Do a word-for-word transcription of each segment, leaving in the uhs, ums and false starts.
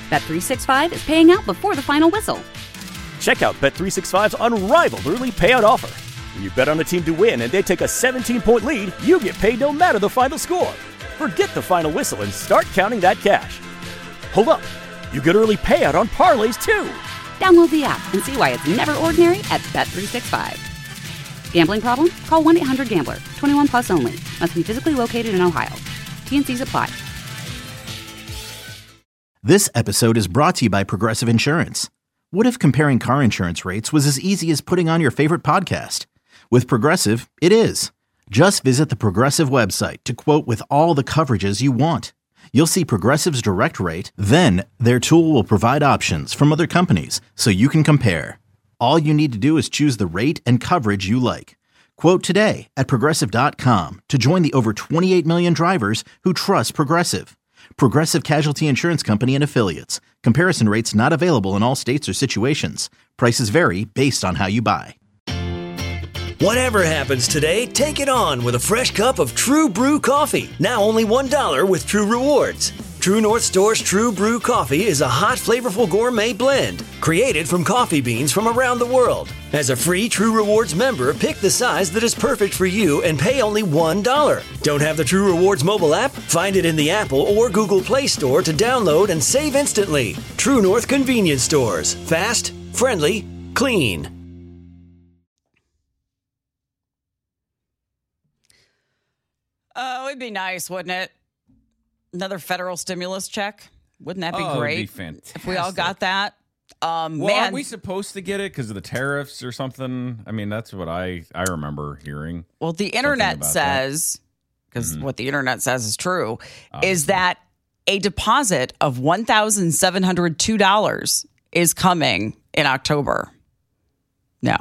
Bet three sixty-five is paying out before the final whistle. Check out Bet three sixty-five's unrivaled early payout offer. When you bet on a team to win and they take a seventeen-point lead, you get paid no matter the final score. Forget the final whistle and start counting that cash. Hold up. You get early payout on parlays, too. Download the app and see why it's never ordinary at Bet three sixty-five. Gambling problem? Call one eight hundred gambler. twenty-one plus only. Must be physically located in Ohio. T N Cs apply. This episode is brought to you by Progressive Insurance. What if comparing car insurance rates was as easy as putting on your favorite podcast? With Progressive, it is. Just visit the Progressive website to quote with all the coverages you want. You'll see Progressive's direct rate, then their tool will provide options from other companies so you can compare. All you need to do is choose the rate and coverage you like. Quote today at Progressive dot com to join the over twenty-eight million drivers who trust Progressive. Progressive Casualty Insurance Company and Affiliates. Comparison rates not available in all states or situations. Prices vary based on how you buy. Whatever happens today, take it on with a fresh cup of True Brew coffee. Now only one dollar with True Rewards. True North Store's True Brew coffee is a hot, flavorful gourmet blend created from coffee beans from around the world. As a free True Rewards member, pick the size that is perfect for you and pay only one dollar. Don't have the True Rewards mobile app? Find it in the Apple or Google Play Store to download and save instantly. True North Convenience Stores. Fast, friendly, clean. Oh, it'd be nice, wouldn't it? Another federal stimulus check. Wouldn't that be oh, great? It'd be fantastic. If we all got that. Um, well, man. aren't we supposed to get it because of the tariffs or something? I mean, that's what I, I remember hearing. Well, the internet says, because mm-hmm. what the internet says is true, Obviously. is that a deposit of one thousand seven hundred two dollars is coming in October. No.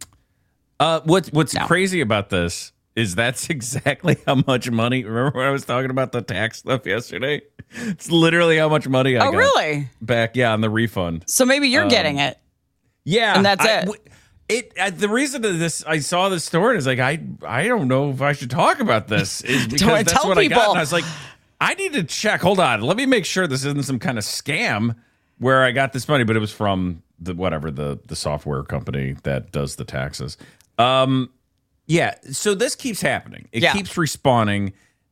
Uh, what, what's no. crazy about this is that's exactly how much money. Remember when I was talking about the tax stuff yesterday? It's literally how much money I oh, got really? back. Yeah, on the refund. So maybe you're um, getting it. Yeah, and that's I, it. W- it uh, the reason that this I saw this story is like I I don't know if I should talk about this is because that's tell what people. I got. And I was like, I need to check. Hold on, let me make sure this isn't some kind of scam where I got this money, but it was from the whatever the the software company that does the taxes. Um. Yeah, so this keeps happening. It yeah. keeps respawning,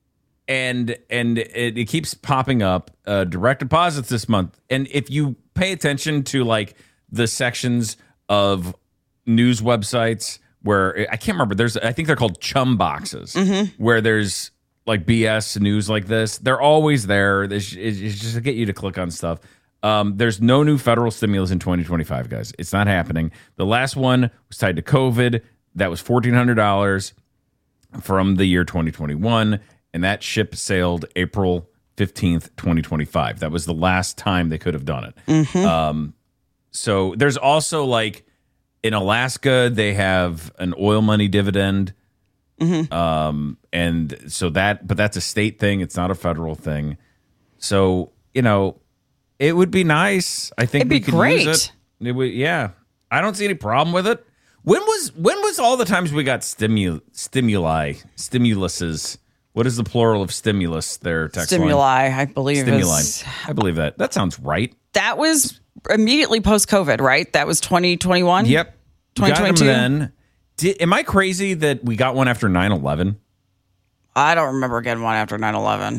and and it, it keeps popping up. Uh, direct deposits this month, and if you pay attention to like the sections of news websites where I can't remember, there's I think they're called chum boxes, mm-hmm. where there's like B S news like this. They're always there. It's, it's just to get you to click on stuff. Um, there's no new federal stimulus in twenty twenty-five, guys. It's not happening. The last one was tied to COVID. That was fourteen hundred dollars from the year twenty twenty-one, and that ship sailed April fifteenth, twenty twenty-five. That was the last time they could have done it. Mm-hmm. Um, so there's also, like, in Alaska, they have an oil money dividend. Mm-hmm. Um, and so that, but that's a state thing. It's not a federal thing. So, you know, it would be nice. I think It'd we be could great. use it. It would, yeah. I don't see any problem with it. When was when was all the times we got stimu- stimuli, stimuluses? What is the plural of stimulus there, text Stimuli, line? I believe. Stimuli. Is, I believe that. That sounds right. That was immediately post-COVID, right? That was twenty twenty-one? Yep. twenty twenty-two? Got them then. Did, am I crazy that we got one after nine eleven? I don't remember getting one after nine eleven.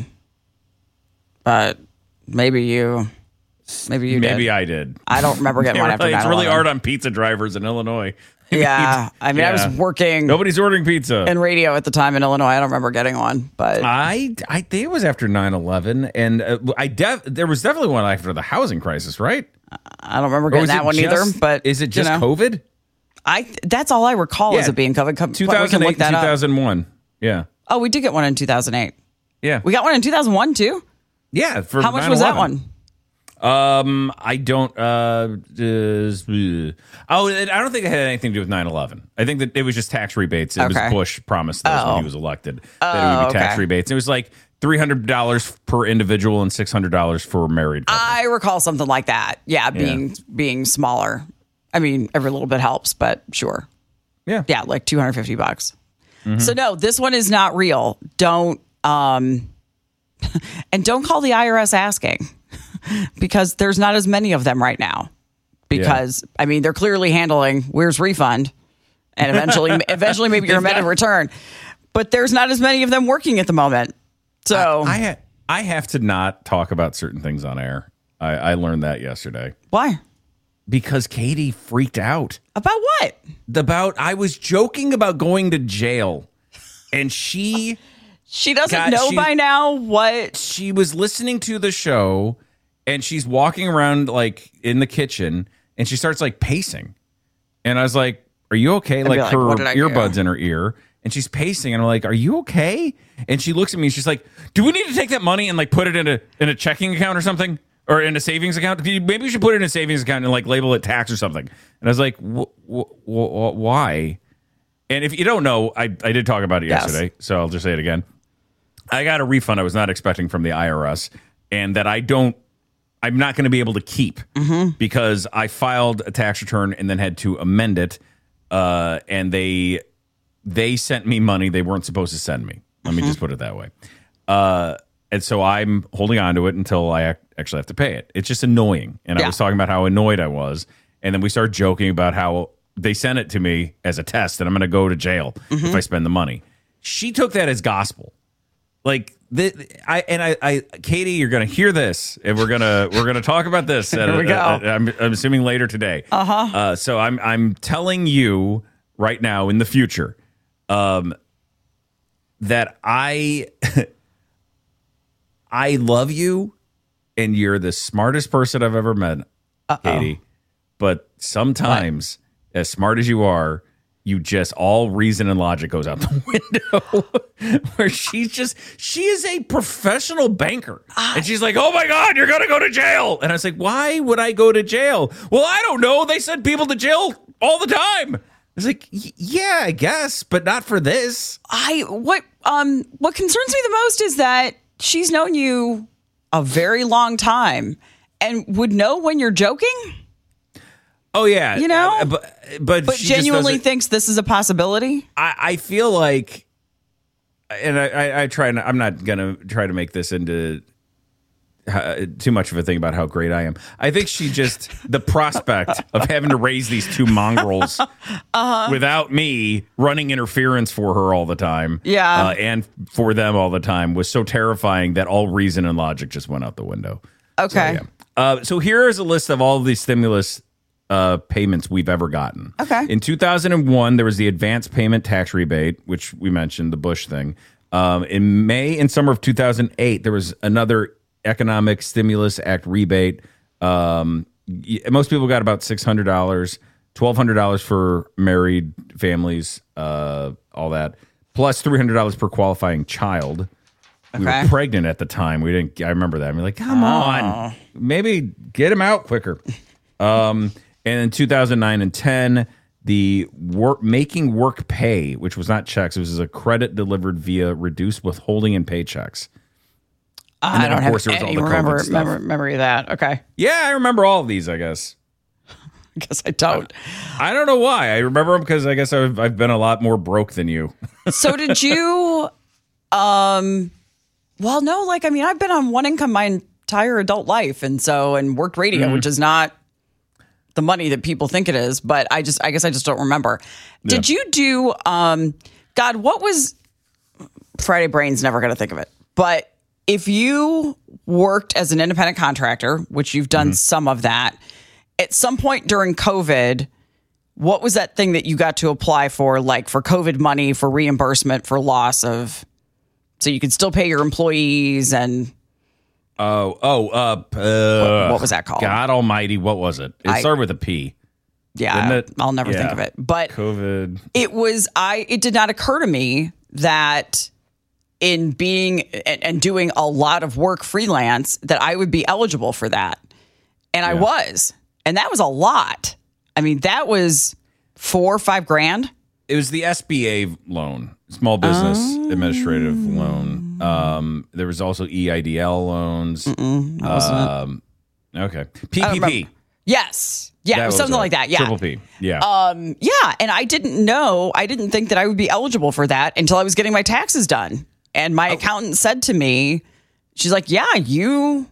But maybe you... Maybe you Maybe did. I did. I don't remember getting one after It's nine eleven. really hard on pizza drivers in Illinois. Yeah. I mean, yeah. I was working... Nobody's ordering pizza. in radio at the time in Illinois. I don't remember getting one, but... I, I think it was after nine eleven, and uh, I def- there was definitely one after the housing crisis, right? I don't remember getting that one just, either, but... Is it just you know, COVID? I That's all I recall Yeah. as it being COVID. Come, two thousand eight, two thousand one. Yeah. Oh, we did get one in two thousand eight. Yeah. We got one in two thousand one, too? Yeah. For How much was that one? Um, I don't. Uh, just, uh, oh, I don't think it had anything to do with nine eleven. I think that it was just tax rebates. It Okay. was Bush promised those Oh. when he was elected Oh, that it would be tax okay. rebates. It was like three hundred dollars per individual and six hundred dollars for married couples. I recall something like that. Yeah, being being smaller. I mean, every little bit helps, but sure. Yeah. Yeah, like two hundred fifty bucks. Mm-hmm. So no, this one is not real. Don't um and don't call the I R S asking. because there's not as many of them right now. Because, yeah. I mean, they're clearly handling where's refund and eventually, eventually maybe your amended return. But there's not as many of them working at the moment. So I, I, ha- I have to not talk about certain things on air. I, I learned that yesterday. Why? Because Katie freaked out. About what? About, I was joking about going to jail. And she... She doesn't got, know she, by now what... She was listening to the show, and she's walking around, like, in the kitchen, and she starts, like, pacing. And I was like, are you okay? Like, like, her earbuds do? in her ear. And she's pacing, and I'm like, are you okay? And she looks at me, and she's like, do we need to take that money and, like, put it in a, in a checking account or something? Or in a savings account? Maybe we should put it in a savings account and, like, label it tax or something. And I was like, w- w- w- why? And if you don't know, I, I did talk about it yesterday, yes. So I'll just say it again. I got a refund I was not expecting from the I R S, and that I don't, I'm not going to be able to keep mm-hmm. because I filed a tax return and then had to amend it, uh, and they they sent me money they weren't supposed to send me. Let mm-hmm. me just put it that way. Uh, and so I'm holding on to it until I ac- actually have to pay it. It's just annoying, and yeah. I was talking about how annoyed I was, and then we started joking about how they sent it to me as a test, and I'm going to go to jail mm-hmm. if I spend the money. She took that as gospel. Like the, I and I, I, Katie, you're gonna hear this, and we're gonna we're gonna talk about this. Here we go. Uh, I'm, I'm assuming later today. Uh-huh. Uh So I'm I'm telling you right now in the future, um, that I I love you, and you're the smartest person I've ever met, Uh-oh. Katie. But sometimes, what? as smart as you are, you just, all reason and logic goes out the window. Where she's just, she is a professional banker. And she's like, oh my God, you're going to go to jail. And I was like, why would I go to jail? Well, I don't know. They send people to jail all the time. I was like, yeah, I guess, but not for this. I, what, um, what concerns me the most is that she's known you a very long time and would know when you're joking. Oh, yeah. You know? Uh, but but, but she genuinely thinks this is a possibility? I, I feel like, and I, I, I try, and I'm not going to try to make this into uh, too much of a thing about how great I am. I think she just, the prospect of having to raise these two mongrels uh-huh. without me running interference for her all the time, yeah, uh, and for them all the time was so terrifying that all reason and logic just went out the window. Okay. So, yeah. uh, so here is a list of all of these stimulus Uh, payments we've ever gotten. Okay. In two thousand one, there was the advance payment tax rebate, which we mentioned, the Bush thing. Um, in May and summer of two thousand eight, there was another Economic Stimulus Act rebate. Um, most people got about six hundred dollars, twelve hundred dollars for married families, uh, all that, plus three hundred dollars per qualifying child. We okay. were pregnant at the time. We didn't. I remember that. I'm like, come oh. on, maybe get him out quicker. Um. And in two thousand nine and ten, the work, making work pay, which was not checks, it was a credit delivered via reduced withholding and paychecks. Uh, and then, I don't of course, have there was any all the remember, remember, memory of that. Okay. Yeah, I remember all of these, I guess. I guess I don't. I, I don't know why. I remember them because I guess I've, I've been a lot more broke than you. So did you, um, well, no, like, I mean, I've been on one income my entire adult life. And so, and worked radio, mm-hmm. which is not the money that people think it is, but I just, I guess I just don't remember. Yeah. Did you do, um, God, what was, Friday Brain's never going to think of it, but if you worked as an independent contractor, which you've done mm-hmm. some of that, at some point during COVID, what was that thing that you got to apply for, like for COVID money, for reimbursement for loss of, so you could still pay your employees and Oh, oh, uh, uh, what was that called? God almighty, what was it? It I, started with a P. Yeah, it? I'll never yeah. think of it. But COVID. It was, I, it did not occur to me that in being and, and doing a lot of work freelance, that I would be eligible for that. And yeah. I was. And that was a lot. I mean, that was four or five grand. It was the S B A loan, Small Business oh. Administrative Loan. Um, there was also E I D L loans. Mm-mm, that wasn't um, it. Okay. P P P. Yes. Yeah, it was something like that. Yeah. Triple P. Yeah. Um, yeah. And I didn't know, I didn't think that I would be eligible for that until I was getting my taxes done. And my oh. accountant said to me, she's like, yeah, you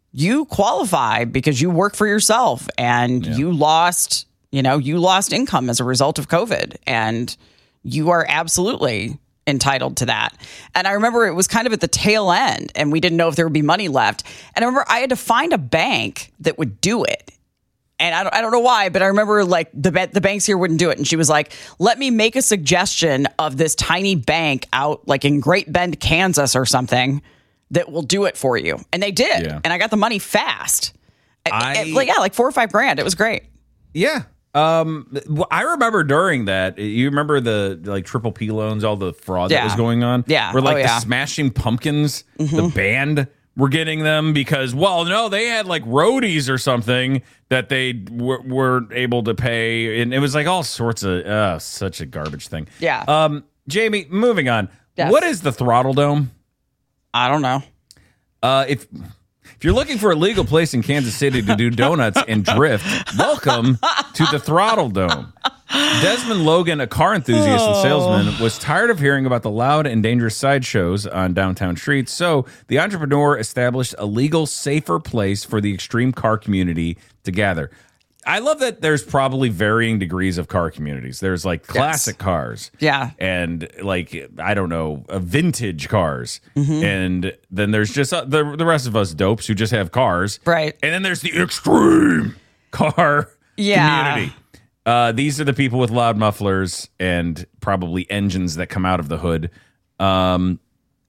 you qualify because you work for yourself and yeah. you lost, you know, you lost income as a result of COVID, and you are absolutely entitled to that. And I remember it was kind of at the tail end and we didn't know if there would be money left. And I remember I had to find a bank that would do it. And I don't, I don't know why, but I remember like the the banks here wouldn't do it. And she was like, let me make a suggestion of this tiny bank out like in Great Bend, Kansas or something that will do it for you. And they did. Yeah. And I got the money fast. I, it, like, yeah, like four or five grand. It was great. Yeah. Um, I remember during that, you remember the like Triple P loans, all the fraud yeah. that was going on? Yeah. Where like oh, yeah. the Smashing Pumpkins, mm-hmm. the band, were getting them because, well, no, they had like roadies or something that they w- were able to pay. And it was like all sorts of, uh, such a garbage thing. Yeah. Um, Jamie, moving on. Yes. What is the Throttle Dome? I don't know. Uh, if if you're looking for a legal place in Kansas City to do donuts and drift, welcome to the Throttle Dome. Desmond Logan, a car enthusiast and salesman, was tired of hearing about the loud and dangerous sideshows on downtown streets, so the entrepreneur established a legal, safer place for the extreme car community to gather. I love that there's probably varying degrees of car communities. There's like classic yes. cars. Yeah. And like, I don't know, uh, vintage cars. Mm-hmm. And then there's just uh, the, the rest of us dopes who just have cars. Right. And then there's the extreme car yeah. community. Uh, these are the people with loud mufflers and probably engines that come out of the hood. Um,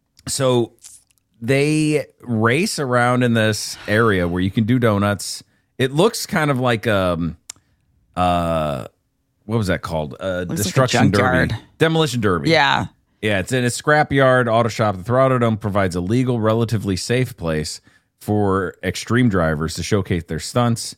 so they race around in this area where you can do donuts. It looks kind of like um, uh, what was that called? Uh, destruction like derby, demolition derby. Yeah, yeah. It's in a scrapyard auto shop. The Throttle Dome provides a legal, relatively safe place for extreme drivers to showcase their stunts.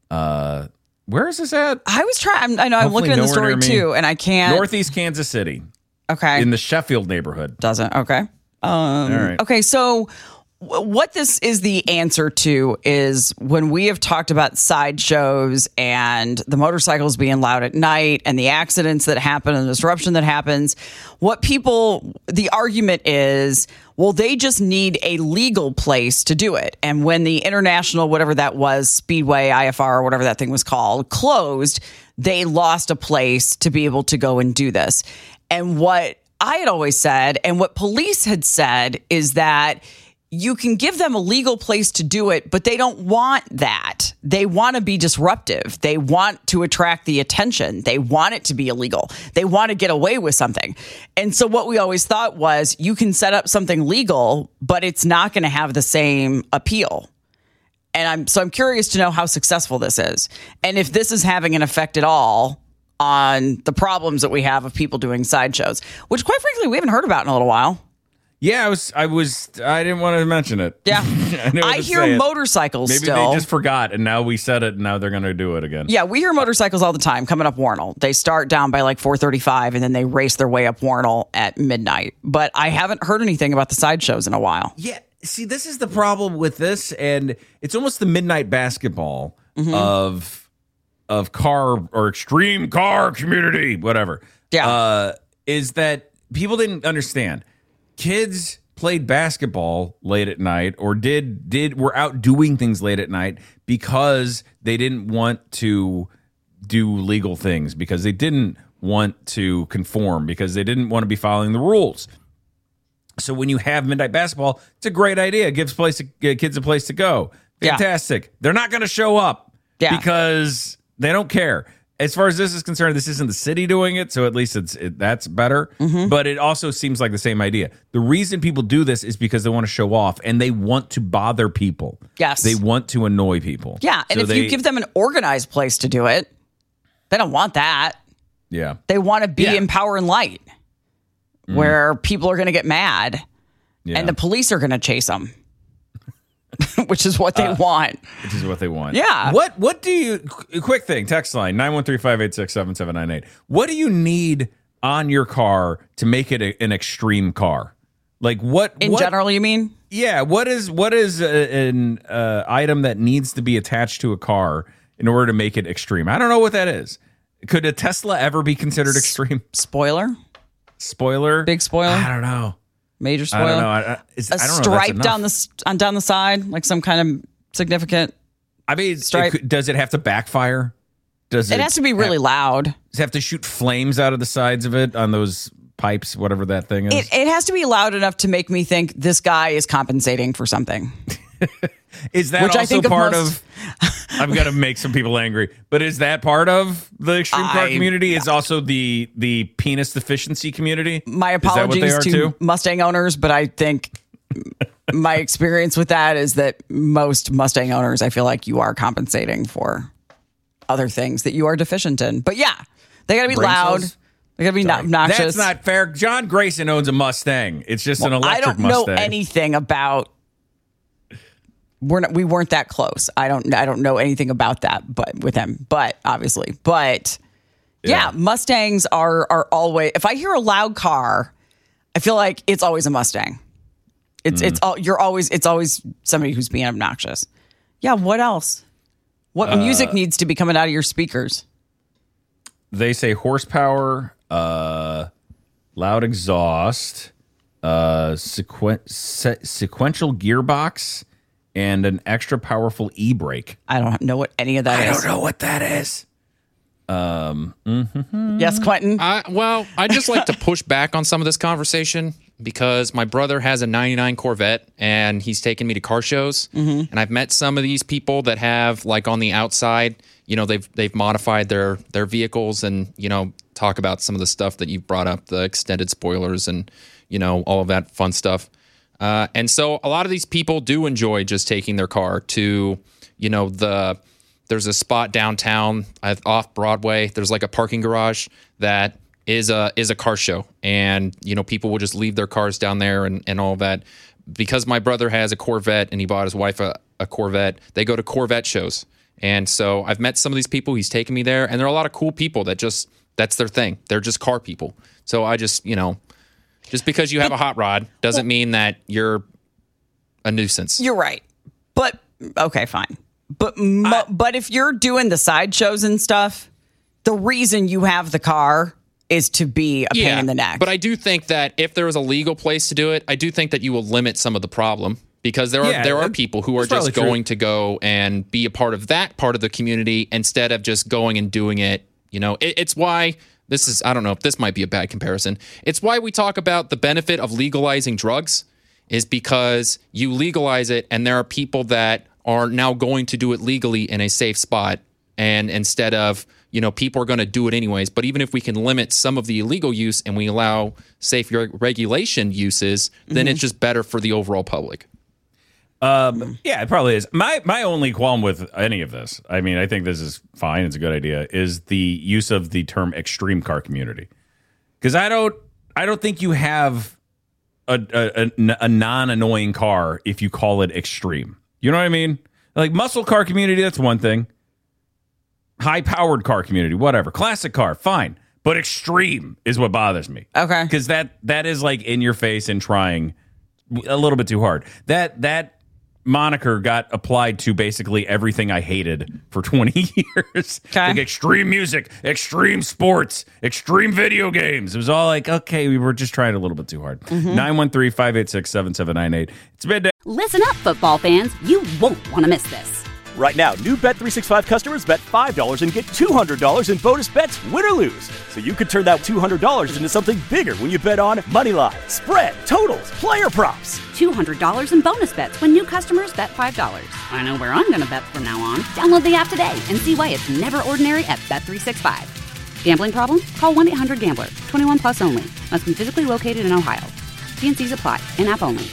Uh, where is this at? I was trying. I know I'm Hopefully looking at the story too, and I can't. Northeast Kansas City. Okay. In the Sheffield neighborhood. Doesn't okay. Um, All right. Okay, so. What this is the answer to is when we have talked about sideshows and the motorcycles being loud at night and the accidents that happen and the disruption that happens, what people, the argument is, well, they just need a legal place to do it. And when the international, whatever that was, Speedway, I F R, or whatever that thing was called, closed, they lost a place to be able to go and do this. And what I had always said, and what police had said, is that you can give them a legal place to do it, but they don't want that. They want to be disruptive. They want to attract the attention. They want it to be illegal. They want to get away with something. And so what we always thought was you can set up something legal, but it's not going to have the same appeal. And I'm so I'm curious to know how successful this is and if this is having an effect at all on the problems that we have of people doing sideshows, which quite frankly, we haven't heard about in a little while. Yeah, I was. I was. I didn't want to mention it. Yeah, I, I hear motorcycles. Maybe still. they just forgot, and now we said it, and now they're going to do it again. Yeah, we hear motorcycles all the time coming up Warnell. They start down by like four thirty-five, and then they race their way up Warnell at midnight. But I haven't heard anything about the sideshows in a while. Yeah, see, this is the problem with this, and it's almost the midnight basketball mm-hmm. of of car or extreme car community, whatever. Yeah, uh, is that people didn't understand. Kids played basketball late at night or did did were out doing things late at night because they didn't want to do legal things, because they didn't want to conform, because they didn't want to be following the rules. So when you have midnight basketball, it's a great idea. It gives place to, kids a place to go. Fantastic. Yeah. They're not going to show up yeah. because they don't care. As far as this is concerned, this isn't the city doing it, so at least it's it, that's better. Mm-hmm. But it also seems like the same idea. The reason people do this is because they want to show off and they want to bother people. Yes. They want to annoy people. Yeah, and so if they, you give them an organized place to do it, they don't want that. Yeah. They want to be yeah. in power and light, mm. where people are going to get mad yeah. and the police are going to chase them. Which is what they uh, want. Which is what they want. Yeah. What What do you... Quick thing, text line, nine one three, five eight six, seven seven nine eight. What do you need on your car to make it a, an extreme car? Like what... In what, general, you mean? Yeah. What is what is a, an uh, item that needs to be attached to a car in order to make it extreme? I don't know what that is. Could a Tesla ever be considered extreme? Spoiler? Spoiler? Big spoiler? I don't know. Major spoiler. I don't know. I, is, a I don't stripe know down the on down the side, like some kind of significant. I mean, stripe. It could, does it have to backfire? Does it? It has to be really have, loud. Does it have to shoot flames out of the sides of it on those pipes, whatever that thing is? It, it has to be loud enough to make me think this guy is compensating for something. Is that Which also I think part of, of, most, of I've got to make some people angry, but is that part of the extreme car I, community? Is also the the penis deficiency community? My Is that what they apologies are to too? Mustang owners, but I think my experience with that is that most Mustang owners, I feel like you are compensating for other things that you are deficient in. But yeah, they got to be Brain loud. cells? They got to be Sorry. obnoxious. That's not fair. John Grayson owns a Mustang. It's just an I electric don't know Mustang. anything about. We're not, we weren't that close. I don't. I don't know anything about that, but with him. But obviously, but yeah, Yeah. Mustangs are are always. If I hear a loud car, I feel like it's always a Mustang. It's Mm. it's all you're always. It's always somebody who's being obnoxious. Yeah. What else? What Uh, music needs to be coming out of your speakers? They say horsepower, uh, loud exhaust, uh, sequen- se- sequential gearbox, and an extra powerful e-brake. I don't know what any of that I is. don't know what that is. Um, Yes, Quentin. I, well, I just like to push back on some of this conversation because my brother has a ninety-nine Corvette and he's taken me to car shows. Mm-hmm. And I've met some of these people that have, like, on the outside, you know, they've they've modified their their vehicles and, you know, talk about some of the stuff that you've brought up, the extended spoilers and, you know, all of that fun stuff. Uh, and so a lot of these people do enjoy just taking their car to, you know, the there's a spot downtown uh, off Broadway. There's like a parking garage that is a is a car show, and you know people will just leave their cars down there and, and all of that. Because my brother has a Corvette and he bought his wife a, a Corvette, they go to Corvette shows. And so I've met some of these people. He's taken me there, and there are a lot of cool people that just that's their thing. They're just car people. So I just you know. Just because you have a hot rod doesn't mean that you're a nuisance. You're right. But okay, fine. But mo- but if you're doing the sideshows and stuff, the reason you have the car is to be a pain in the neck. But I do think that if there was a legal place to do it, I do think that you will limit some of the problem because there are Yeah, there are that- people who are that's just probably going true. to go and be a part of that part of the community instead of just going and doing it. You know, it, it's why. This is, I don't know if this might be a bad comparison. It's why we talk about the benefit of legalizing drugs is because you legalize it and there are people that are now going to do it legally in a safe spot. And instead of, you know, people are going to do it anyways. But even if we can limit some of the illegal use and we allow safe reg- regulation uses, then it's just better for the overall public. Um, yeah, it probably is. My my only qualm with any of this, I mean, I think this is fine. It's a good idea. Is the use of the term extreme car community? Because I don't, I don't think you have a, a, a, a non-annoying car if you call it extreme. You know what I mean? Like muscle car community, that's one thing. High-powered car community, whatever. Classic car, fine. But extreme is what bothers me. Okay. Because that that is like in your face and trying a little bit too hard. That that. moniker got applied to basically everything I hated for twenty years. Okay. Like extreme music, extreme sports, extreme video games. It was all like, okay, we were just trying a little bit too hard. nine one three, five eight six, seven seven nine eight. It's midday. Listen up, football fans. You won't want to miss this. Right now, new Bet three sixty-five customers bet five dollars and get two hundred dollars in bonus bets, win or lose. So you could turn that two hundred dollars into something bigger when you bet on money line, spread, totals, player props. two hundred dollars in bonus bets when new customers bet five dollars. I know where I'm going to bet from now on. Download the app today and see why it's never ordinary at Bet three sixty-five. Gambling problem? Call one eight hundred gambler. twenty-one plus only. Must be physically located in Ohio. T N Cs apply. In-app only.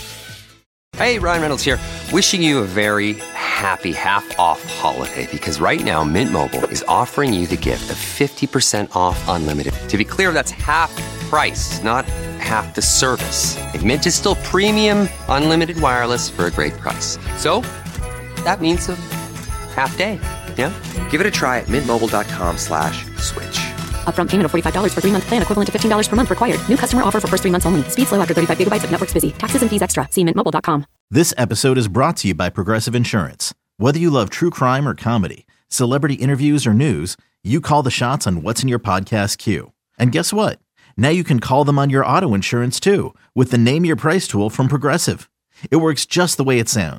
Hey, Ryan Reynolds here. Wishing you a very happy half-off holiday because right now Mint Mobile is offering you the gift of fifty percent off unlimited. To be clear, that's half price, not half the service. Like Mint is still premium unlimited wireless for a great price. So that means a half day. Yeah? Give it a try at mintmobile.com slash switch. Upfront payment of forty-five dollars for three-month plan equivalent to fifteen dollars per month required. New customer offer for first three months only. Speed slow after thirty-five gigabytes if network's busy. Taxes and fees extra. See mint mobile dot com. This episode is brought to you by Progressive Insurance. Whether you love true crime or comedy, celebrity interviews or news, you call the shots on what's in your podcast queue. And guess what? Now you can call them on your auto insurance too with the Name Your Price tool from Progressive. It works just the way it sounds.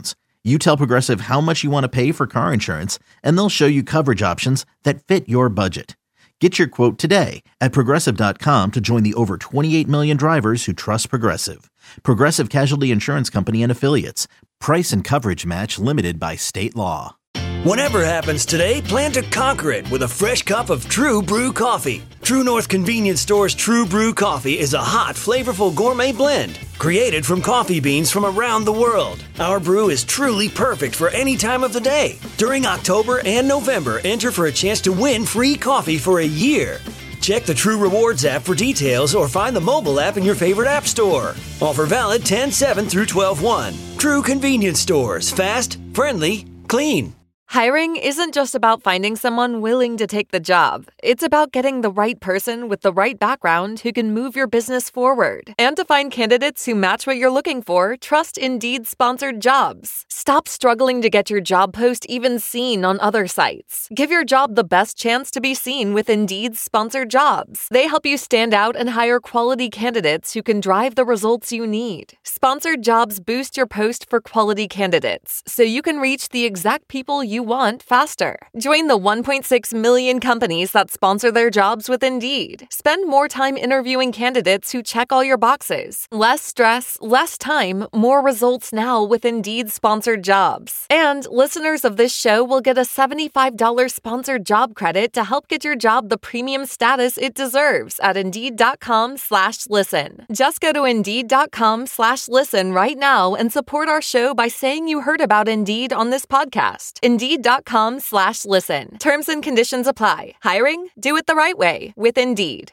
You tell Progressive how much you want to pay for car insurance, and they'll show you coverage options that fit your budget. Get your quote today at Progressive dot com to join the over twenty-eight million drivers who trust Progressive. Progressive Casualty Insurance Company and Affiliates. Price and coverage match limited by state law. Whatever happens today, plan to conquer it with a fresh cup of True Brew coffee. True North Convenience Store's True Brew coffee is a hot, flavorful gourmet blend created from coffee beans from around the world. Our brew is truly perfect for any time of the day. During October and November, enter for a chance to win free coffee for a year. Check the True Rewards app for details or find the mobile app in your favorite app store. Offer valid ten seven through twelve one. True Convenience Stores. Fast, friendly, clean. Hiring isn't just about finding someone willing to take the job. It's about getting the right person with the right background who can move your business forward. And to find candidates who match what you're looking for, trust Indeed sponsored jobs. Stop struggling to get your job post even seen on other sites. Give your job the best chance to be seen with Indeed sponsored jobs. They help you stand out and hire quality candidates who can drive the results you need. Sponsored jobs boost your post for quality candidates, so you can reach the exact people you want faster. Join the one point six million companies that sponsor their jobs with Indeed. Spend more time interviewing candidates who check all your boxes. Less stress, less time, more results now with Indeed sponsored jobs. And listeners of this show will get a seventy-five dollars sponsored job credit to help get your job the premium status it deserves at Indeed.com slash listen. Just go to Indeed.com slash listen right now and support our show by saying you heard about Indeed on this podcast. Indeed.com slash listen. Terms and conditions apply. Hiring? Do it the right way with Indeed.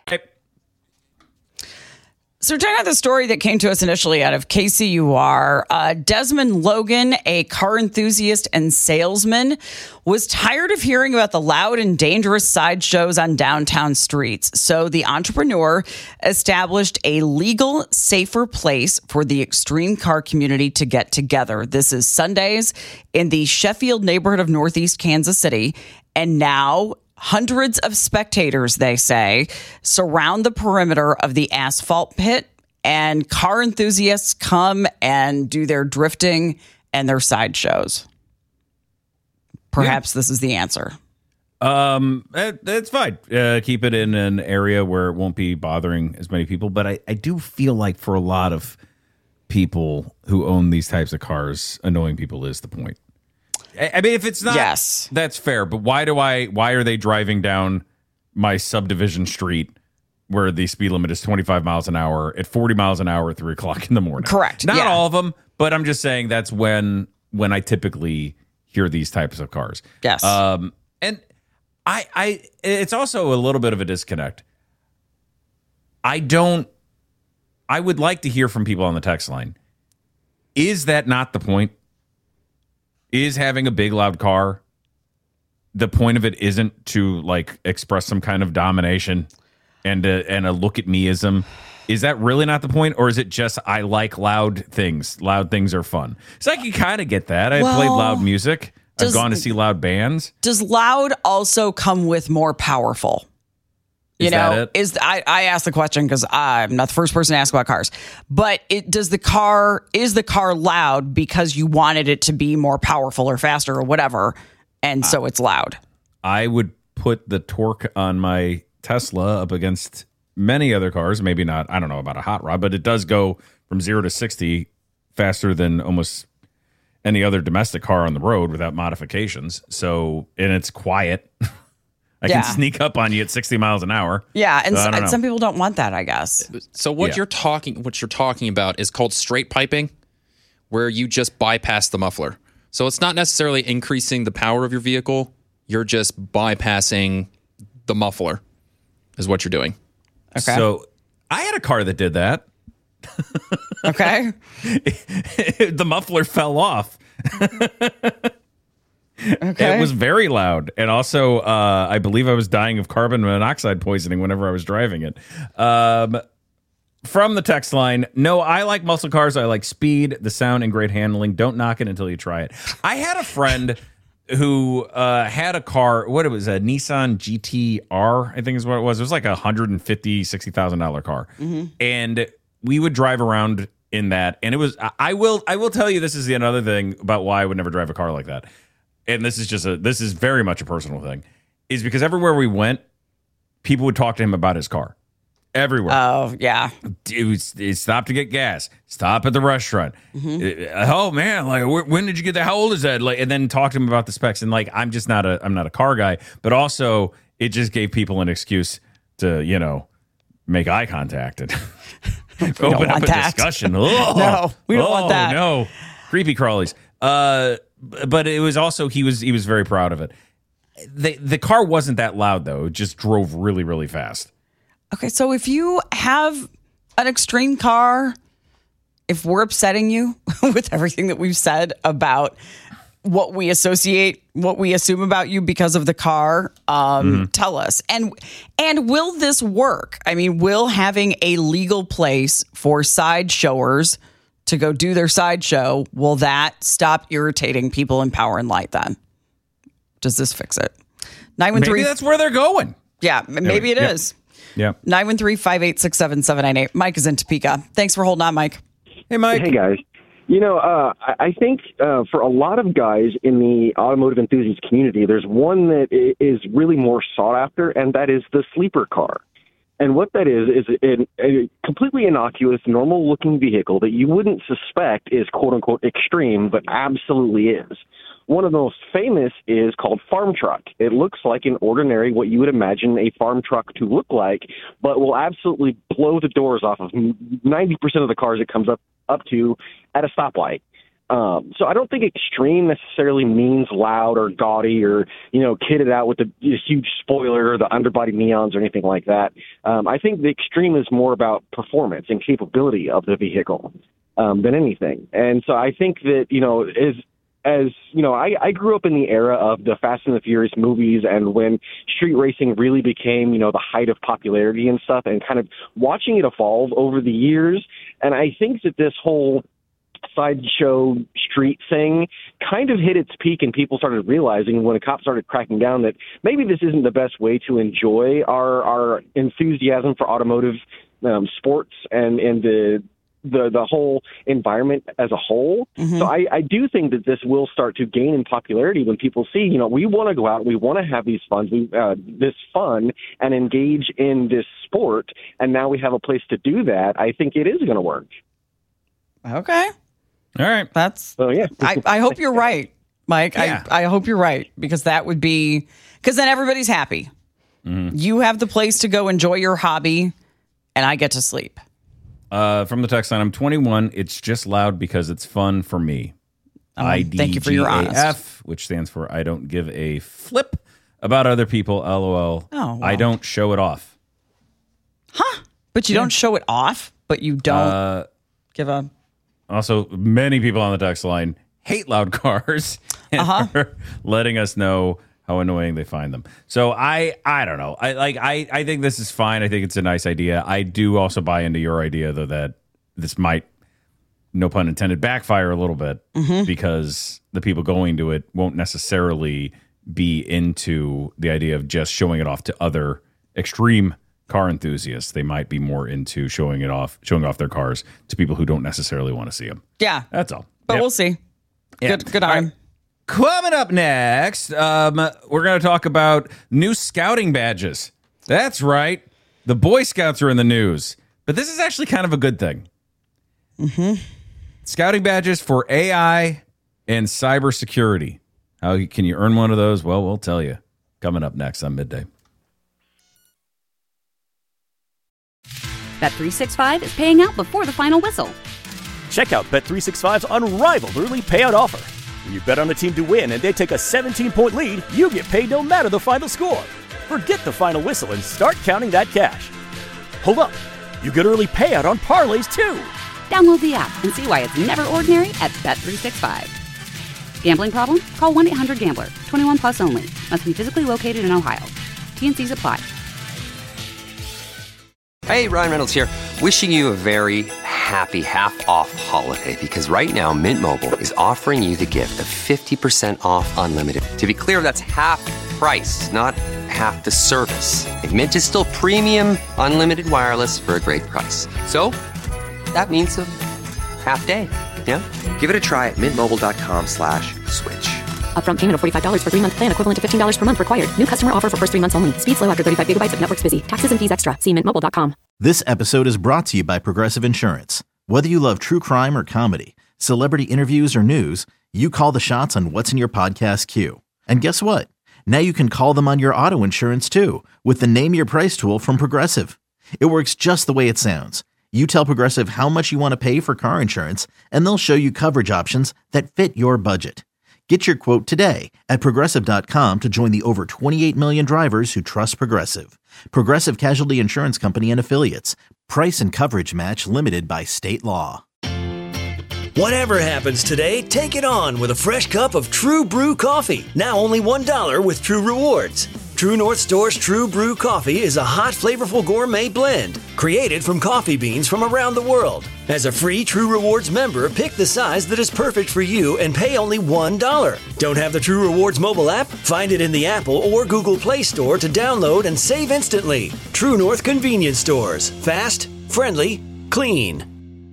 So check out the story that came to us initially out of K C U R. Uh, Desmond Logan, a car enthusiast and salesman, was tired of hearing about the loud and dangerous sideshows on downtown streets. So the entrepreneur established a legal, safer place for the extreme car community to get together. This is Sundays in the Sheffield neighborhood of Northeast Kansas City. And now hundreds of spectators, they say, surround the perimeter of the asphalt pit, and car enthusiasts come and do their drifting and their sideshows. Perhaps yeah. This is the answer. Um, that, that's fine. Uh, keep it in an area where it won't be bothering as many people. But I, I do feel like for a lot of people who own these types of cars, annoying people is the point. I mean, if it's not, yes, that's fair. But why do I? Why are they driving down my subdivision street where the speed limit is twenty-five miles an hour at forty miles an hour at three o'clock in the morning? Correct. Not yeah. all of them, but I'm just saying that's when when I typically hear these types of cars. Yes. Um, and I, I, it's also a little bit of a disconnect. I don't. I would like to hear from people on the text line. Is that not the point? Is having a big, loud car, the point of it isn't to like express some kind of domination and a, and a look at meism? Is that really not the point? Or is it just I like loud things? Loud things are fun. So I can kind of get that. I well, played loud music. does, I've gone to see loud bands. Does loud also come with more powerful? You is know, that it? is I, I asked the question because I'm not the first person to ask about cars, but it does the car is the car loud because you wanted it to be more powerful or faster or whatever, and so it's loud. I would put the torque on my Tesla up against many other cars. Maybe not. I don't know about a hot rod, but it does go from zero to sixty faster than almost any other domestic car on the road without modifications. So, and it's quiet. I yeah. can sneak up on you at sixty miles an hour. Yeah, and, so s- and some people don't want that, I guess. So what Yeah. you're talking what you're talking about is called straight piping, where you just bypass the muffler. So it's not necessarily increasing the power of your vehicle, you're just bypassing the muffler is what you're doing. Okay. So I had a car that did that. Okay. The muffler fell off. Okay. It was very loud. And also, uh, I believe I was dying of carbon monoxide poisoning whenever I was driving it. Um, from the text line, no, I like muscle cars. I like speed, the sound, and great handling. Don't knock it until you try it. I had a friend who uh, had a car, what it was, a Nissan G T R, I think is what it was. It was like a one hundred fifty thousand dollars, sixty thousand dollars car. Mm-hmm. And we would drive around in that. And it was, I, I will, I will tell you, this is the another thing about why I would never drive a car like that. And this is just a, this is very much a personal thing, is because everywhere we went, people would talk to him about his car. Everywhere. Oh, yeah. It was, it stopped to get gas. Stop at the restaurant. Mm-hmm. It- oh man, like wh- when did you get that? How old is that? Like, and then talk to him about the specs. And like, I'm just not a, I'm not a car guy. But also, it just gave people an excuse to, you know, make eye contact and open up a that. discussion. Oh, No, we don't oh, want that. No, creepy crawlies. Uh, but it was also he was he was very proud of it. The the car wasn't that loud though. It just drove really really fast. Okay, so if you have an extreme car, if we're upsetting you with everything that we've said about what we associate, what we assume about you because of the car, um, Mm-hmm. tell us. And and will this work? I mean, will having a legal place for sideshowers to go do their sideshow, will that stop irritating people in Power and Light then? Does this fix it? nine one three Maybe that's where they're going. Yeah, maybe it Yep. is. Yeah. nine one three, five eight six, seven seven nine eight. Mike is in Topeka. Thanks for holding on, Mike. Hey, Mike. Hey, guys. You know, uh, I I think uh, for a lot of guys in the automotive enthusiast community, there's one that i- is really more sought after, and that is the sleeper car. And what that is, is a, a completely innocuous, normal-looking vehicle that you wouldn't suspect is quote-unquote extreme, but absolutely is. One of the most famous is called Farm Truck. It looks like an ordinary, what you would imagine a farm truck to look like, but will absolutely blow the doors off of ninety percent of the cars it comes up, up to at a stoplight. Um, so I don't think extreme necessarily means loud or gaudy or, you know, kitted out with the huge spoiler or the underbody neons or anything like that. Um, I think the extreme is more about performance and capability of the vehicle um, than anything. And so I think that, you know, is as you know, I, I grew up in the era of the Fast and the Furious movies and when street racing really became, you know, the height of popularity and stuff, and kind of watching it evolve over the years. And I think that this whole sideshow street thing kind of hit its peak, and people started realizing when a cop started cracking down that maybe this isn't the best way to enjoy our, our enthusiasm for automotive um, sports and, and the the the whole environment as a whole. Mm-hmm. So I, I do think that this will start to gain in popularity when people see, you know, we want to go out, we want to have these fun, we, uh, this fun and engage in this sport, and now we have a place to do that. I think it is going to work. Okay. All right. That's, So, yeah. I, I hope you're right, Mike. Yeah. I, I hope you're right, because that would be, because then everybody's happy. Mm-hmm. You have the place to go enjoy your hobby, and I get to sleep. Uh, from the text line, I'm twenty-one. It's just loud because it's fun for me. Oh, thank you for your I D G A F, honest. which stands for I don't give a flip about other people. LOL. Oh, I wow. don't show it off. Huh? But you don't show it off, but you don't Uh, give a... also, many people on the text line hate loud cars and Uh-huh. are letting us know how annoying they find them. So I, I don't know. I like. I, I think this is fine. I think it's a nice idea. I do also buy into your idea though that this might, no pun intended, backfire a little bit Mm-hmm. because the people going to it won't necessarily be into the idea of just showing it off to other extreme car enthusiasts. They might be more into showing it off, showing off their cars to people who don't necessarily want to see them. Yeah, That's all. but Yep. we'll see. Yeah. Good, good All on. right. Coming up next, um, we're going to talk about new scouting badges. That's right. The Boy Scouts are in the news, but this is actually kind of a good thing. Mm-hmm. Scouting badges for A I and cybersecurity. How can you earn one of those? Well, we'll tell you. Coming up next on Midday. Bet three sixty-five is paying out before the final whistle. Check out Bet three sixty-five's unrivaled early payout offer. When you bet on a team to win and they take a seventeen-point lead, you get paid no matter the final score. Forget the final whistle and start counting that cash. Hold up. You get early payout on parlays, too. Download the app and see why it's never ordinary at Bet three sixty-five. Gambling problem? Call one eight hundred gambler. twenty-one plus only. Must be physically located in Ohio. T and Cs apply. Hey, Ryan Reynolds here. Wishing you a very happy half-off holiday because right now Mint Mobile is offering you the gift of fifty percent off unlimited. To be clear, that's half price, not half the service. And Mint is still premium unlimited wireless for a great price. So that means a half day. Yeah? Give it a try at mintmobile.com slash switch. Upfront payment of forty-five dollars for three-month plan equivalent to fifteen dollars per month required. New customer offer for first three months only. Speed slow after thirty-five gigabytes if network's busy. Taxes and fees extra. See mint mobile dot com. This episode is brought to you by Progressive Insurance. Whether you love true crime or comedy, celebrity interviews or news, you call the shots on what's in your podcast queue. And guess what? Now you can call them on your auto insurance too with the Name Your Price tool from Progressive. It works just the way it sounds. You tell Progressive how much you want to pay for car insurance, and they'll show you coverage options that fit your budget. Get your quote today at Progressive dot com to join the over twenty-eight million drivers who trust Progressive. Progressive Casualty Insurance Company and Affiliates. Price and coverage match limited by state law. Whatever happens today, take it on with a fresh cup of True Brew coffee. Now only one dollar with True Rewards. True North Store's True Brew coffee is a hot, flavorful gourmet blend created from coffee beans from around the world. As a free True Rewards member, pick the size that is perfect for you and pay only one dollar. Don't have the True Rewards mobile app? Find it in the Apple or Google Play Store to download and save instantly. True North Convenience Stores. Fast, friendly, clean.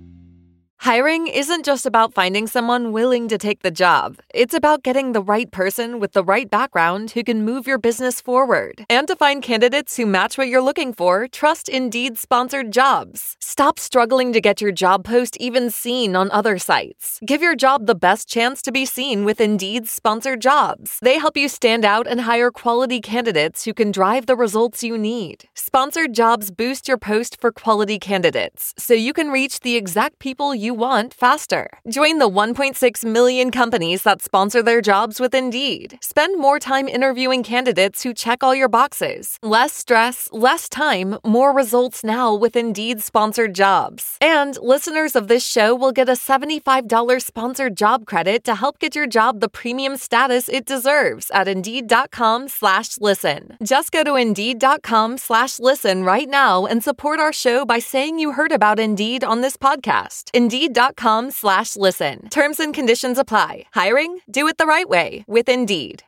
Hiring isn't just about finding someone willing to take the job. It's about getting the right person with the right background who can move your business forward. And to find candidates who match what you're looking for, trust Indeed-sponsored jobs. Stop struggling to get your job post even seen on other sites. Give your job the best chance to be seen with Indeed-sponsored jobs. They help you stand out and hire quality candidates who can drive the results you need. Sponsored jobs boost your post for quality candidates, so you can reach the exact people you want faster. Join the one point six million companies that sponsor their jobs with Indeed. Spend more time interviewing candidates who check all your boxes. Less stress, less time, more results now with Indeed-sponsored jobs. And listeners of this show will get a seventy-five dollars sponsored job credit to help get your job the premium status it deserves at Indeed.com slash listen. Just go to Indeed.com slash listen right now and support our show by saying you heard about Indeed on this podcast. Indeed.com slash listen. Terms and conditions apply. Hiring? Do it the right way with Indeed.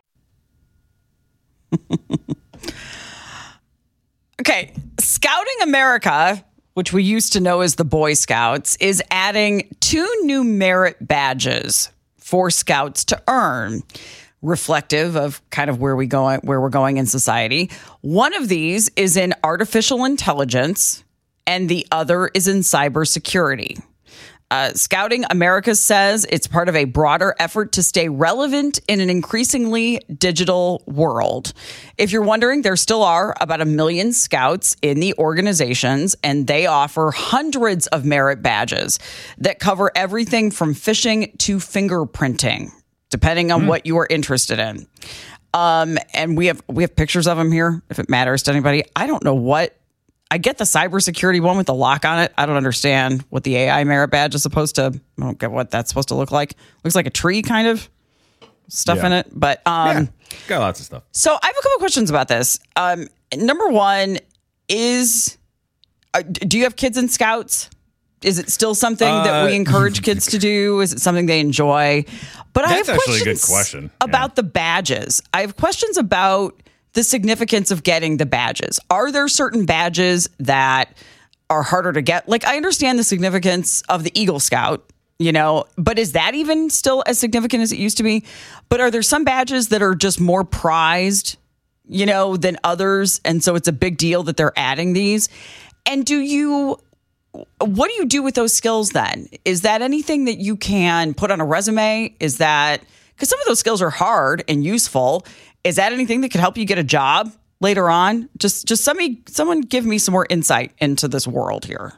Okay. Scouting America, which we used to know as the Boy Scouts, is adding two new merit badges for Scouts to earn, reflective of kind of where we go, where we're going in society. One of these is in artificial intelligence, and the other is in cybersecurity. Uh, Scouting America says it's part of a broader effort to stay relevant in an increasingly digital world. If you're wondering, there still are about a million scouts in the organizations, and they offer hundreds of merit badges that cover everything from fishing to fingerprinting, depending on mm. what you are interested in. Um, and we have we have pictures of them here, if it matters to anybody. I don't know what. I get the cybersecurity one with the lock on it. I don't understand what the A I merit badge is supposed to, I don't get what that's supposed to look like. Looks like a tree kind of stuff yeah. in it. But um, yeah, got lots of stuff. So I have a couple questions about this. Um, number one is, uh, do you have kids in Scouts? Is it still something uh, that we encourage kids to do? Is it something they enjoy? But I have actually a good questions question. about yeah. the badges. I have questions about the significance of getting the badges. Are there certain badges that are harder to get? Like, I understand the significance of the Eagle Scout, you know, but is that even still as significant as it used to be? But are there some badges that are just more prized, you know, than others? And so it's a big deal that they're adding these. And do you, what do you do with those skills then? Is that anything that you can put on a resume? Is that, because some of those skills are hard and useful. Is that anything that could help you get a job later on? Just, just somebody, someone give me some more insight into this world here.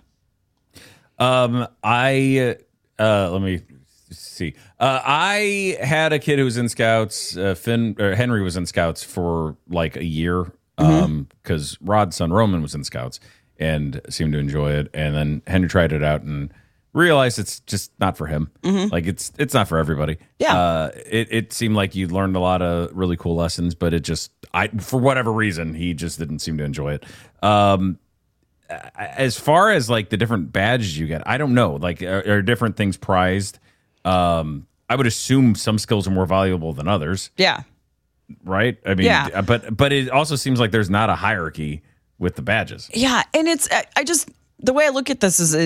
Um, I uh, let me see. Uh, I had a kid who was in Scouts. Uh, Finn or Henry was in Scouts for like a year. Um, because mm-hmm. Rod's son Roman was in Scouts and seemed to enjoy it. And then Henry tried it out and realized it's just not for him. Mm-hmm. Like it's it's not for everybody. Yeah. Uh, it it seemed like you learned a lot of really cool lessons, but it just I for whatever reason he just didn't seem to enjoy it. Um, as far as like the different badges you get, I don't know. Like are, are different things prized? Um, I would assume some skills are more valuable than others. Yeah. Right. I mean, yeah. but but it also seems like there's not a hierarchy with the badges. Yeah, and it's I just the way I look at this is is.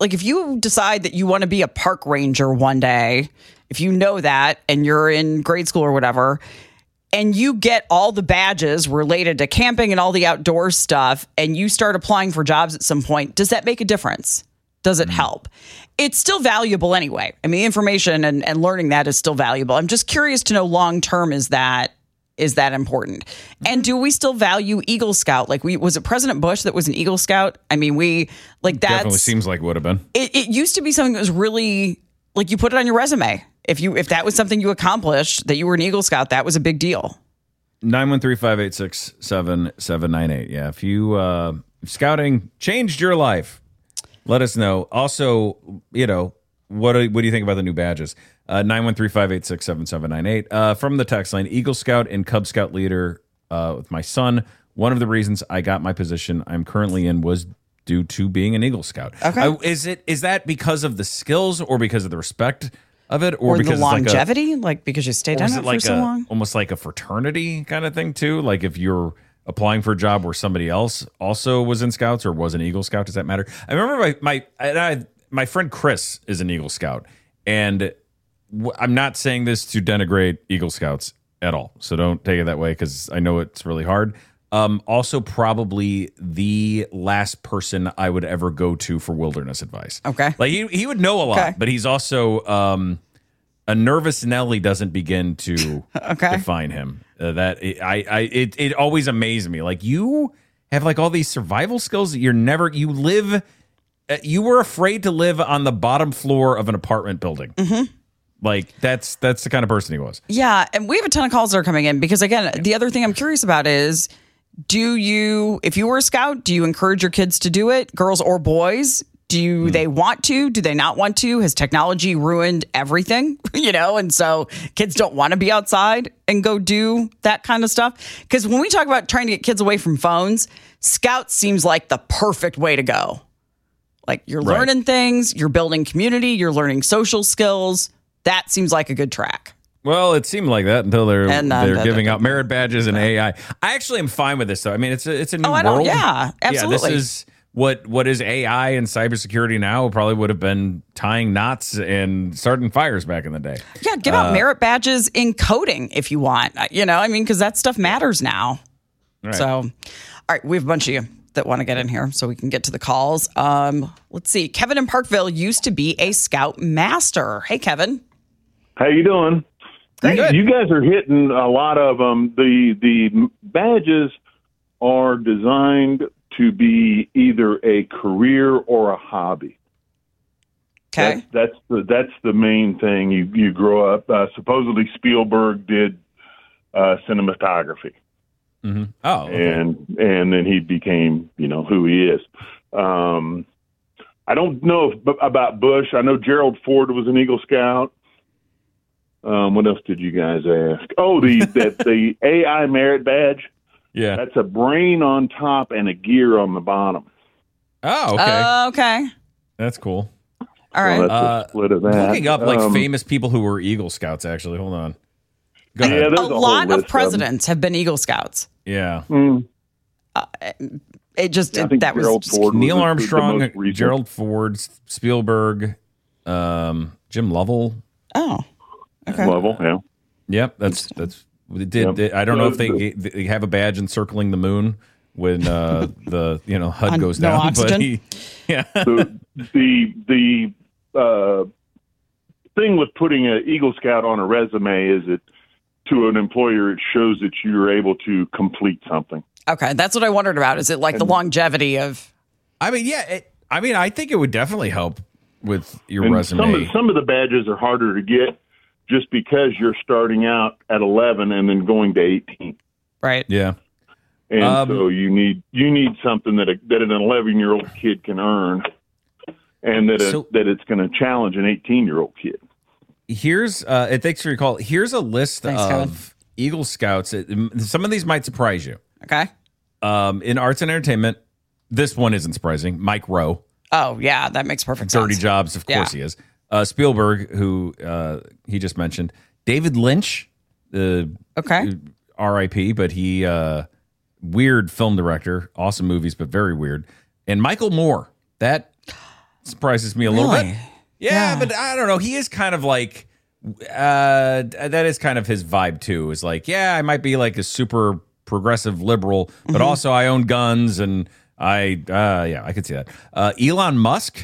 like if you decide that you want to be a park ranger one day, if you know that and you're in grade school or whatever, and you get all the badges related to camping and all the outdoor stuff, and you start applying for jobs at some point, does that make a difference? Does it help? It's still valuable anyway. I mean, information and, and learning that is still valuable. I'm just curious to know long term, is that is that important? And do we still value Eagle Scout? Like, we was it President Bush that was an Eagle Scout? I mean, we like that definitely seems like it would have been. It, it used to be something that was really like you put it on your resume. If you if that was something you accomplished, that you were an Eagle Scout, that was a big deal. nine one three, five eight six, seven seven nine eight. Yeah, if you uh, if scouting changed your life, let us know. Also, you know, what do, what do you think about the new badges? Uh, nine one three, five eight six, seven seven nine eight. Uh, from the text line, Eagle Scout and Cub Scout leader uh, with my son. One of the reasons I got my position I'm currently in was due to being an Eagle Scout. Okay. Uh, is it is that because of the skills or because of the respect of it, or, Or because the it's longevity, like, a, like because you stayed or on is it it for like so a, long? almost like a fraternity kind of thing too? Like if you're applying for a job where somebody else also was in Scouts or was an Eagle Scout, does that matter? I remember my my and I, my friend Chris is an Eagle Scout, and w- I'm not saying this to denigrate Eagle Scouts at all, so don't take it that way because I know it's really hard. Um, also, probably the last person I would ever go to for wilderness advice. Okay. Like he, he would know a lot, Okay. but he's also um, a nervous Nelly doesn't begin to Okay. define him. Uh, that I, I, it, it always amazed me. Like you have like all these survival skills that you're never. You live. Uh, you were afraid to live on the bottom floor of an apartment building. Mm-hmm. Like that's that's the kind of person he was. Yeah, and we have a ton of calls that are coming in because again, the other thing I'm curious about is, do you, if you were a scout, do you encourage your kids to do it, girls or boys? Do you, Hmm. they want to? Do they not want to? Has technology ruined everything? You know, and so kids don't want to be outside and go do that kind of stuff. Because when we talk about trying to get kids away from phones, Scouts seems like the perfect way to go. Like you're Right. learning things, you're building community, you're learning social skills. That seems like a good track. Well, it seemed like that until they're And, uh, they're the- giving the- out merit badges and A I. I actually am fine with this though. I mean, it's a it's a new Oh, I don't- world. yeah, Yeah, absolutely. this is what what is A I and cybersecurity now probably would have been tying knots and starting fires back in the day. Yeah, give out merit badges in coding if you want. Uh, You know, I mean, because that stuff matters now. Right. So, all right, we have a bunch of you that want to get in here so we can get to the calls. Um, let's see. Kevin in Parkville used to be a Scout master. Hey, Kevin. How you doing? Great. You, you guys are hitting a lot of them. The the badges are designed to be either a career or a hobby. Okay. That's, that's the that's the main thing. You you grow up. Uh, supposedly Spielberg did uh, cinematography, Mm-hmm. Oh, okay. and and then he became you know who he is. Um, I don't know if, about Bush. I know Gerald Ford was an Eagle Scout. Um, what else did you guys ask? Oh, the that the A I merit badge. yeah. That's a brain on top and a gear on the bottom. Oh, okay. Uh, okay. That's cool. All right. So that's Uh, a split of that. Looking up like Um, famous people who were Eagle Scouts. Actually, hold on. Go Yeah, ahead. there's a a whole lot list of of presidents have been Eagle Scouts. Yeah. Mm, It just, I it, think that was. Gerald Ford was Neil the- the Armstrong, most recent. Gerald Ford, Spielberg, um, Jim Lovell. Oh, okay. level. Yeah. Yep, that's that's. It did Yep. they- I don't know if they, The- they have a badge encircling the moon when uh, the you know H U D On goes no down. oxygen? But he, yeah, the the the uh, thing with putting an Eagle Scout on a resume is that to an employer it shows that you're able to complete something. Okay. That's what I wondered about. Is it like the longevity of. I mean, yeah, it, I mean, I think it would definitely help with your And resume. some of some of the badges are harder to get just because you're starting out at eleven and then going to eighteen. Right. yeah, And Um, so you need you need something that a, that an eleven year old kid can earn, and that a, So- that it's going to challenge an eighteen year old kid. here's uh, and thanks for your call. Here's a list Thanks, of Kevin. Eagle Scouts. It- some of these might surprise you. Okay. Um, in arts and entertainment, this one isn't surprising. Mike Rowe. Oh, yeah. That makes perfect Dirty sense. Jobs, of course Yeah. he is. Uh, Spielberg, who uh, he just mentioned. David Lynch, uh, Okay. R I P, but he, uh, weird film director, awesome movies, but very weird. And Michael Moore, that surprises me a little Really? bit. Yeah, yeah, but I don't know. He is kind of like, uh, that is kind of his vibe too. Is like, yeah, I might be like a super progressive liberal, but mm-hmm. also I own guns and I, uh, yeah, I could see that. Uh, Elon Musk.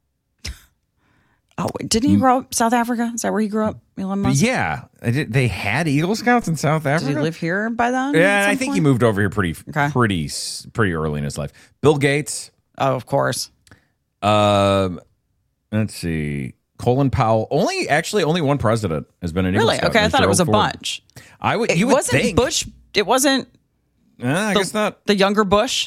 Oh, didn't he grow up South Africa? Is that where he grew up, Elon Musk? Yeah, they had Eagle Scouts in South Africa. Did he live here by then? Yeah, I think point? he moved over here pretty, okay. pretty, pretty early in his life. Bill Gates. Oh, of course. Um, let's see. Colin Powell. Only actually, only one president has been an Eagle really? Scout. Okay, I thought Gerald it was a Ford. bunch. I would. It You would wasn't think. Bush. It wasn't. Uh, I the, guess not. The younger Bush.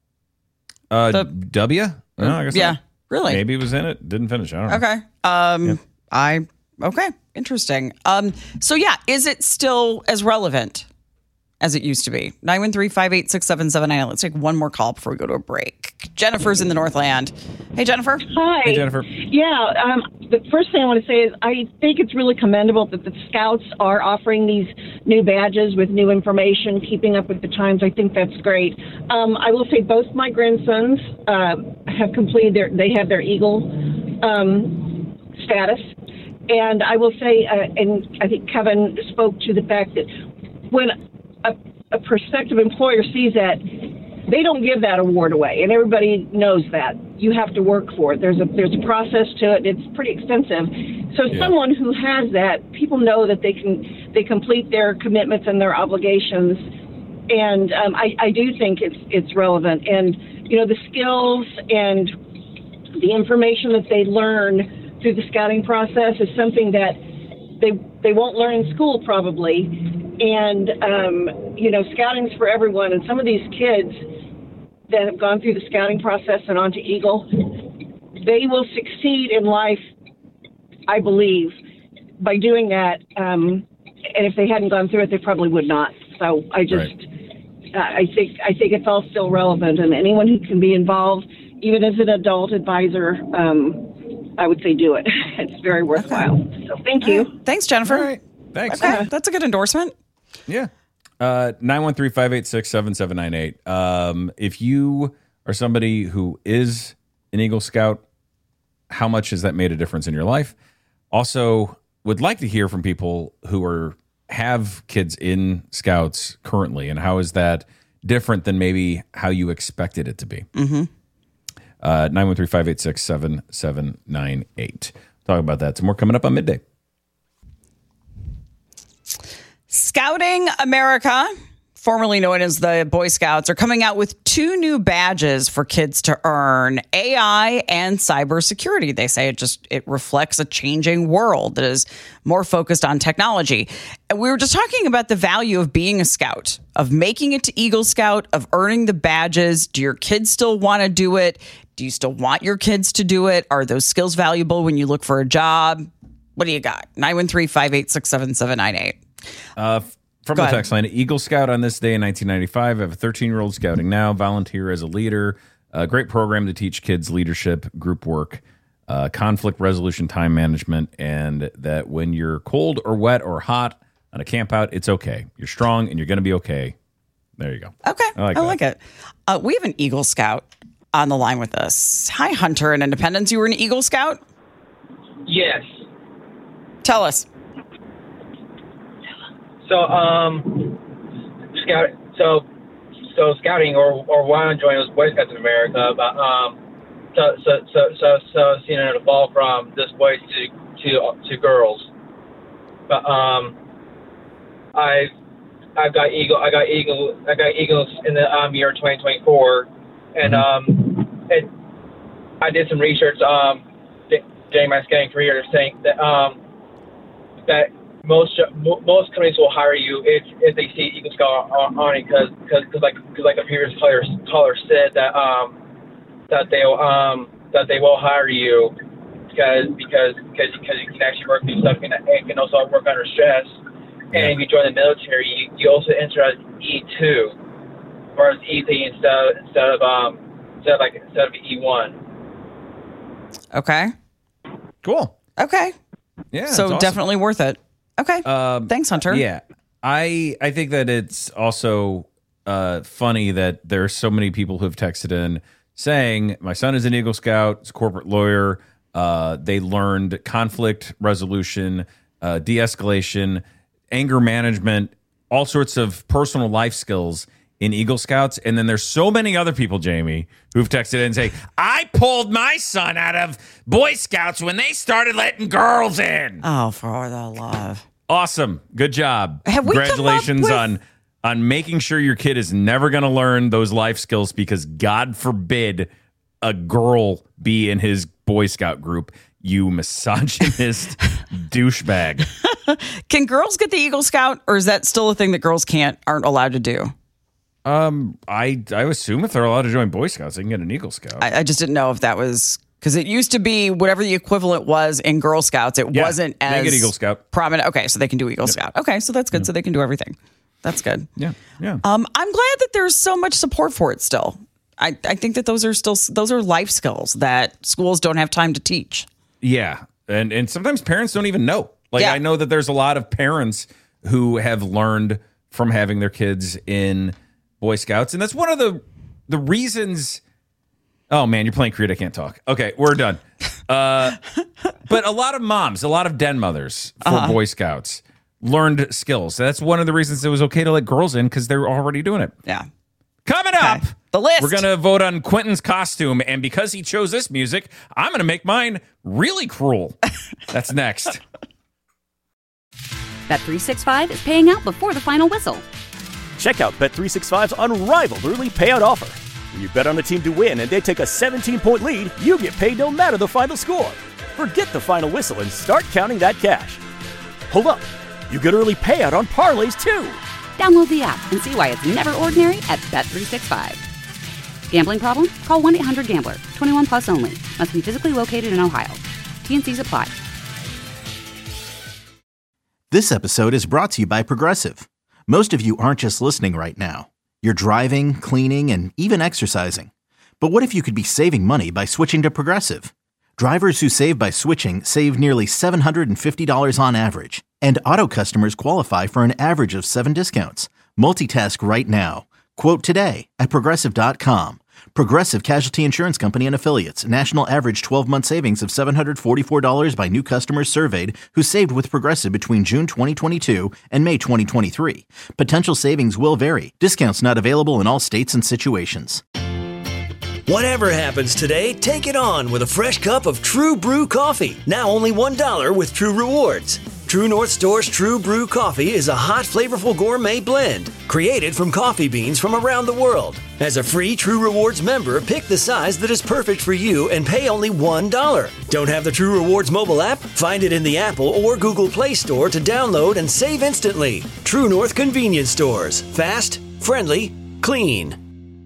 Uh, the, W. No, I guess yeah. not. Really? Maybe he was in it. Didn't finish. I don't know. Okay. Um, yeah. I okay. Interesting. Um, so yeah, is it still as relevant as it used to be? nine one three, five eight six, seven seven nine. Let's take one more call before we go to a break. Jennifer's in the Northland. Hey, Jennifer. Hi. Hey, Jennifer. Yeah. Um, the first thing I want to say is I think it's really commendable that the Scouts are offering these new badges with new information, keeping up with the times. I think that's great. Um, I will say both my grandsons uh, have completed their, they have their Eagle um, status. And I will say, uh, and I think Kevin spoke to the fact that when a, a prospective employer sees that, they don't give that award away, and everybody knows that. You have to work for it. There's a there's a process to it. It's pretty extensive. So yeah. Someone who has that, people know that they can they complete their commitments and their obligations, and um, I, I do think it's it's relevant. And you know the skills and the information that they learn through the scouting process is something that they they won't learn in school probably. And um, you know scouting's for everyone, and some of these kids that have gone through the scouting process and onto Eagle, they will succeed in life, I believe, by doing that. Um, and if they hadn't gone through it, they probably would not. So I just, right. uh, I think, I think it's all still relevant, and anyone who can be involved, even as an adult advisor, um, I would say do it. It's very worthwhile. Okay. So thank you. Right. Thanks, Jennifer. All right. Thanks. Okay, that's a good endorsement. Yeah. Uh, nine one three, five eight six, seven seven nine eight. Um, if you are somebody who is an Eagle Scout, how much has that made a difference in your life? Also, would like to hear from people who are have kids in Scouts currently, and how is that different than maybe how you expected it to be? Mm-hmm. Uh, nine one three, five eight six, seven seven nine eight. Talk about that. Some more coming up on Midday. Scouting America, formerly known as the Boy Scouts, are coming out with two new badges for kids to earn: A I and cybersecurity. They say it just it reflects a changing world that is more focused on technology. And we were just talking about the value of being a scout, of making it to Eagle Scout, of earning the badges. Do your kids still want to do it? Do you still want your kids to do it? Are those skills valuable when you look for a job? What do you got? nine one three, five eight six, seven seven nine eight. Uh, from Go the ahead. Text line, Eagle Scout on this day in nineteen ninety-five. I have a thirteen-year-old scouting now, volunteer as a leader. A great program to teach kids leadership, group work, uh, conflict resolution, time management, and that when you're cold or wet or hot on a camp out, it's okay. You're strong and you're going to be okay. There you go. Okay. I like, I like it. Uh, we have an Eagle Scout on the line with us. Hi, Hunter in Independence. You were an Eagle Scout? Yes. Tell us. So, um, scout. So, so scouting, or or why I'm joining was Boy Scouts in America. But um, so so so so so seeing it evolve from just boys to to to girls. But um, I I've got eagle. I got eagle. I got eagles in the um year twenty twenty-four, and um, it, I did some research um during my scouting career, saying that um that. Most most companies will hire you if, if they see Eagle Scout on, on it, because because like cause like a previous caller caller said that um that they um that they will hire you because because because because you can actually work through stuff and, and can also work under stress. And if you join the military, you, you also enter as E two, or as E three instead instead of um instead of like instead of E one. Okay. Cool. Okay. Yeah. So awesome. Definitely worth it. Okay. Um, Thanks, Hunter. Yeah. I I think that it's also uh, funny that there are so many people who have texted in saying, my son is an Eagle Scout, he's a corporate lawyer. Uh, they learned conflict resolution, uh, de-escalation, anger management, all sorts of personal life skills in Eagle Scouts. And then there's so many other people, Jamie, who've texted in and say, I pulled my son out of Boy Scouts when they started letting girls in. Oh, for the love. Awesome. Good job. Have we Congratulations come up on on making sure your kid is never going to learn those life skills, because God forbid a girl be in his Boy Scout group, you misogynist douchebag. Can girls get the Eagle Scout, or is that still a thing that girls can't aren't allowed to do? Um, I I assume if they're allowed to join Boy Scouts, they can get an Eagle Scout. I, I just didn't know if that was, because it used to be whatever the equivalent was in Girl Scouts. It Yeah, wasn't as they get Eagle Scout. prominent. Okay, so they can do Eagle Yep. Scout. Okay, so that's good. So they can do everything. That's good. Yeah, yeah. Um, I'm glad that there's so much support for it still. I, I think that those are still those are life skills that schools don't have time to teach. Yeah, and and sometimes parents don't even know. Like Yeah. I know that there's a lot of parents who have learned from having their kids in Boy Scouts, and that's one of the the reasons. Oh man, you're playing Creed. I can't talk. Okay, we're done. Uh, but a lot of moms, a lot of den mothers for Uh-huh. Boy Scouts learned skills. That's one of the reasons it was okay to let girls in, because they're already doing it. Yeah. Coming up, the list. We're gonna vote on Quentin's costume, and because he chose this music, I'm gonna make mine really cruel. That's next. Bet three sixty-five is paying out before the final whistle. Check out Bet three sixty-five's unrivaled early payout offer. When you bet on a team to win and they take a seventeen-point lead, you get paid no matter the final score. Forget the final whistle and start counting that cash. Hold up. You get early payout on parlays, too. Download the app and see why it's never ordinary at Bet three sixty-five. Gambling problem? Call one eight hundred gambler. twenty-one plus only. Must be physically located in Ohio. T and C's apply. This episode is brought to you by Progressive. Most of you aren't just listening right now. You're driving, cleaning, and even exercising. But what if you could be saving money by switching to Progressive? Drivers who save by switching save nearly seven hundred fifty dollars on average. And auto customers qualify for an average of seven discounts. Multitask right now. Quote today at Progressive dot com. Progressive Casualty Insurance Company and Affiliates. National average twelve-month savings of seven hundred forty-four dollars by new customers surveyed who saved with Progressive between June twenty twenty-two and May twenty twenty-three. Potential savings will vary. Discounts not available in all states and situations. Whatever happens today, take it on with a fresh cup of True Brew coffee. Now only one dollar with True Rewards. True North Store's True Brew coffee is a hot, flavorful gourmet blend created from coffee beans from around the world. As a free True Rewards member, pick the size that is perfect for you and pay only one dollar. Don't have the True Rewards mobile app? Find it in the Apple or Google Play Store to download and save instantly. True North Convenience Stores. Fast, friendly, clean.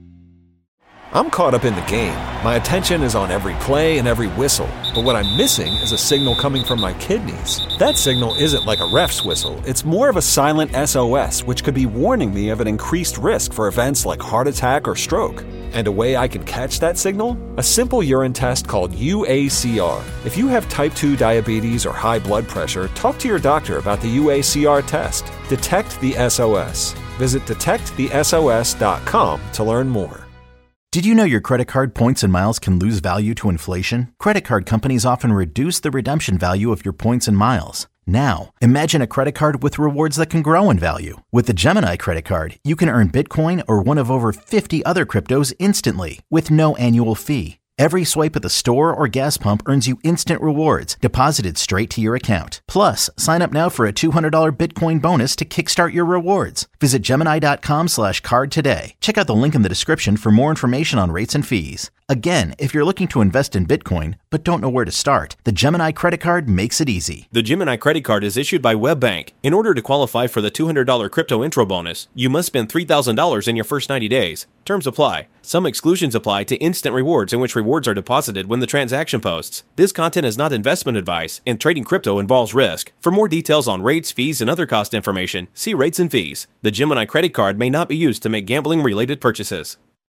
I'm caught up in the game. My attention is on every play and every whistle. But what I'm missing is a signal coming from my kidneys. That signal isn't like a ref's whistle. It's more of a silent S O S, which could be warning me of an increased risk for events like heart attack or stroke. And a way I can catch that signal? A simple urine test called U A C R. If you have type two diabetes or high blood pressure, talk to your doctor about the U A C R test. Detect the S O S. Visit detect the S O S dot com to learn more. Did you know your credit card points and miles can lose value to inflation? Credit card companies often reduce the redemption value of your points and miles. Now, imagine a credit card with rewards that can grow in value. With the Gemini credit card, you can earn Bitcoin or one of over fifty other cryptos instantly with no annual fee. Every swipe at the store or gas pump earns you instant rewards deposited straight to your account. Plus, sign up now for a two hundred dollars Bitcoin bonus to kickstart your rewards. Visit Gemini.com slash card today. Check out the link in the description for more information on rates and fees. Again, if you're looking to invest in Bitcoin but don't know where to start, the Gemini credit card makes it easy. The Gemini credit card is issued by WebBank. In order to qualify for the two hundred dollars crypto intro bonus, you must spend three thousand dollars in your first ninety days. Terms apply. Some exclusions apply to instant rewards in which rewards are deposited when the transaction posts. This content is not investment advice, and trading crypto involves risk. For more details on rates, fees, and other cost information, see rates and fees. The Gemini credit card may not be used to make gambling-related purchases.